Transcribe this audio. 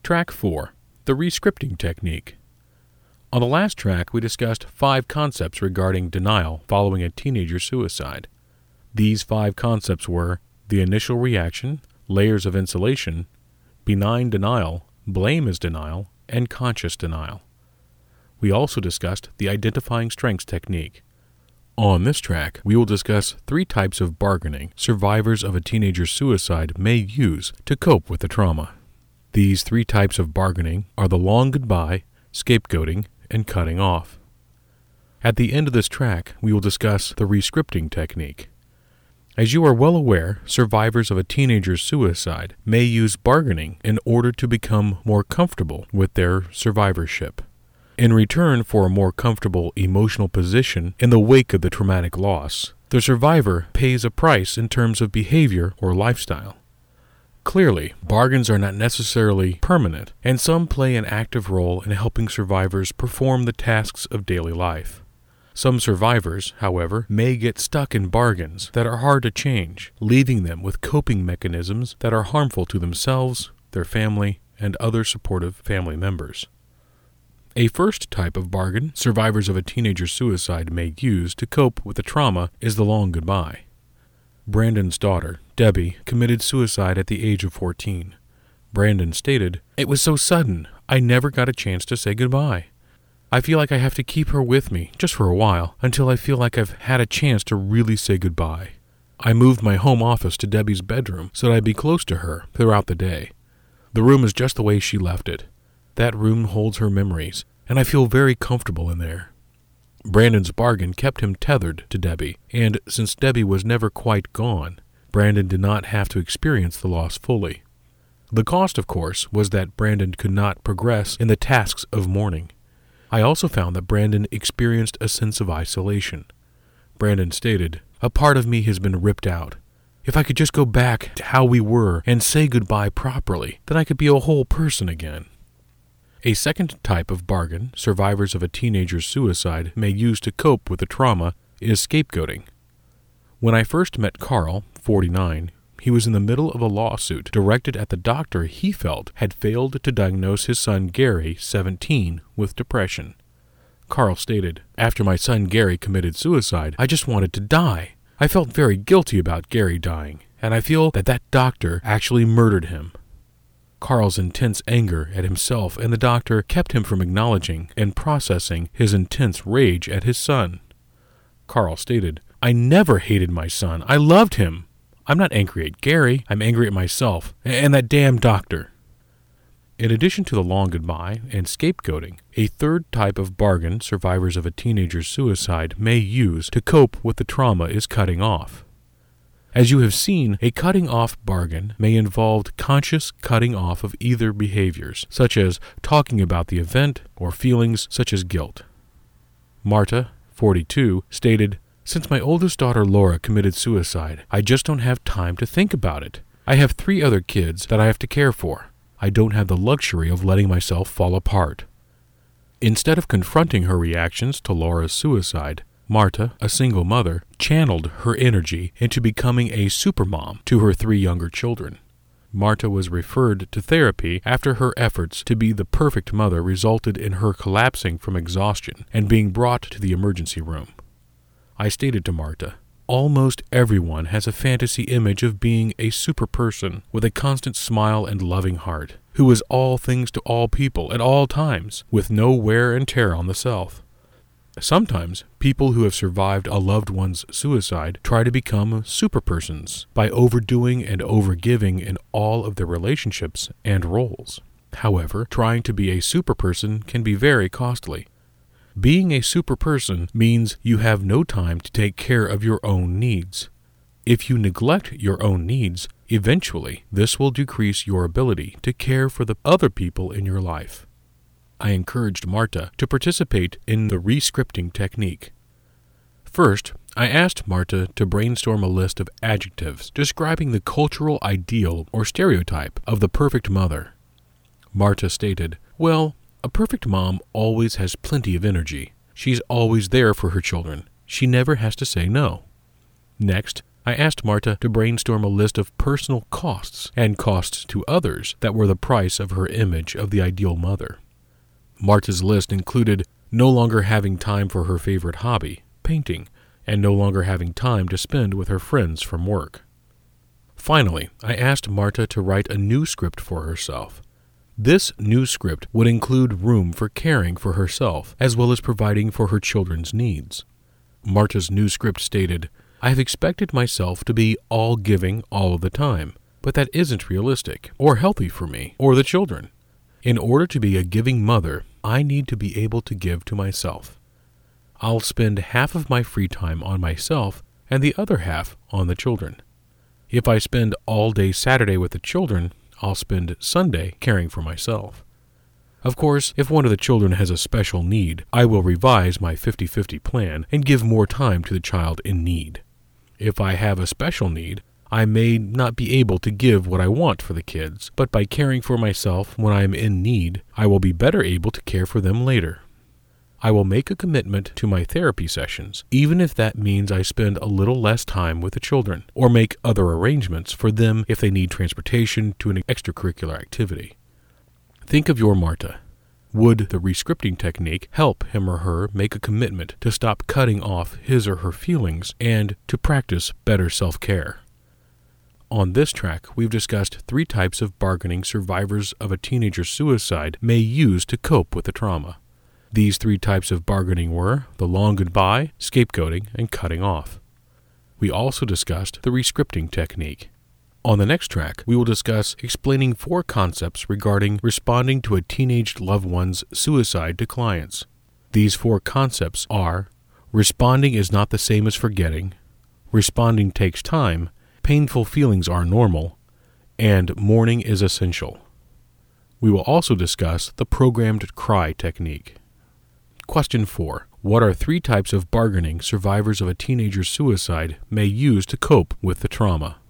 Track 4. The Rescripting Technique. On the last track, we discussed 5 concepts regarding denial following a teenager's suicide. These 5 concepts were the initial reaction, layers of insulation, benign denial, blame as denial, and conscious denial. We also discussed the identifying strengths technique. On this track, we will discuss 3 types of bargaining survivors of a teenager's suicide may use to cope with the trauma. These 3 types of bargaining are the long goodbye, scapegoating, and cutting off. At the end of this track, we will discuss the rescripting technique. As you are well aware, survivors of a teenager's suicide may use bargaining in order to become more comfortable with their survivorship. In return for a more comfortable emotional position in the wake of the traumatic loss, the survivor pays a price in terms of behavior or lifestyle. Clearly, bargains are not necessarily permanent, and some play an active role in helping survivors perform the tasks of daily life. Some survivors, however, may get stuck in bargains that are hard to change, leaving them with coping mechanisms that are harmful to themselves, their family, and other supportive family members. A first type of bargain survivors of a teenager's suicide may use to cope with the trauma is the long goodbye. Brandon's daughter, Debbie, committed suicide at the age of 14. Brandon stated, "It was so sudden, I never got a chance to say goodbye. I feel like I have to keep her with me, just for a while, until I feel like I've had a chance to really say goodbye. I moved my home office to Debbie's bedroom so that I'd be close to her throughout the day. The room is just the way she left it. That room holds her memories, and I feel very comfortable in there." Brandon's bargain kept him tethered to Debbie, and since Debbie was never quite gone, Brandon did not have to experience the loss fully. The cost, of course, was that Brandon could not progress in the tasks of mourning. I also found that Brandon experienced a sense of isolation. Brandon stated, "A part of me has been ripped out. If I could just go back to how we were and say goodbye properly, then I could be a whole person again." A second type of bargain survivors of a teenager's suicide may use to cope with the trauma is scapegoating. When I first met Carl, 49, he was in the middle of a lawsuit directed at the doctor he felt had failed to diagnose his son Gary, 17, with depression. Carl stated, "After my son Gary committed suicide, I just wanted to die. I felt very guilty about Gary dying, and I feel that that doctor actually murdered him." Carl's intense anger at himself and the doctor kept him from acknowledging and processing his intense rage at his son. Carl stated, "I never hated my son. I loved him. I'm not angry at Gary. I'm angry at myself and that damn doctor." In addition to the long goodbye and scapegoating, a third type of bargain survivors of a teenager's suicide may use to cope with the trauma is cutting off. As you have seen, a cutting off bargain may involve conscious cutting off of either behaviors, such as talking about the event or feelings such as guilt. Marta, 42, stated, "Since my oldest daughter Laura committed suicide, I just don't have time to think about it. I have 3 other kids that I have to care for. I don't have the luxury of letting myself fall apart." Instead of confronting her reactions to Laura's suicide, Marta, a single mother, channeled her energy into becoming a supermom to her 3 younger children. Marta was referred to therapy after her efforts to be the perfect mother resulted in her collapsing from exhaustion and being brought to the emergency room. I stated to Marta, "Almost everyone has a fantasy image of being a super person with a constant smile and loving heart, who is all things to all people at all times, with no wear and tear on the self. Sometimes, people who have survived a loved one's suicide try to become superpersons by overdoing and overgiving in all of their relationships and roles. However, trying to be a superperson can be very costly. Being a superperson means you have no time to take care of your own needs. If you neglect your own needs, eventually this will decrease your ability to care for the other people in your life. I encouraged Marta to participate in the rescripting technique. First, I asked Marta to brainstorm a list of adjectives describing the cultural ideal or stereotype of the perfect mother. Marta stated, "Well, a perfect mom always has plenty of energy. She's always there for her children. She never has to say no." Next, I I asked Marta to brainstorm a list of personal costs and costs to others that were the price of her image of the ideal mother. Marta's list included no longer having time for her favorite hobby, painting, and no longer having time to spend with her friends from work. Finally, I asked Marta to write a new script for herself. This new script would include room for caring for herself as well as providing for her children's needs. Marta's new script stated, "I have expected myself to be all giving all of the time, but that isn't realistic or healthy for me or the children. In order to be a giving mother, I need to be able to give to myself. I'll spend half of my free time on myself and the other half on the children. If I spend all day Saturday with the children, I'll spend Sunday caring for myself. Of course, if one of the children has a special need, I will revise my 50-50 plan and give more time to the child in need. If I have a special need, I may not be able to give what I want for the kids, but by caring for myself when I am in need, I will be better able to care for them later. I will make a commitment to my therapy sessions, even if that means I spend a little less time with the children, or make other arrangements for them if they need transportation to an extracurricular activity." Think of your Marta. Would the rescripting technique help him or her make a commitment to stop cutting off his or her feelings and to practice better self-care? On this track, we've discussed 3 types of bargaining survivors of a teenager suicide may use to cope with the trauma. These 3 types of bargaining were the long goodbye, scapegoating, and cutting off. We also discussed the rescripting technique. On the next track, we will discuss explaining 4 concepts regarding responding to a teenage loved one's suicide to clients. These 4 concepts are: responding is not the same as forgetting, responding takes time, painful feelings are normal, and mourning is essential. We will also discuss the programmed cry technique. Question 4. What are 3 types of bargaining survivors of a teenager suicide may use to cope with the trauma?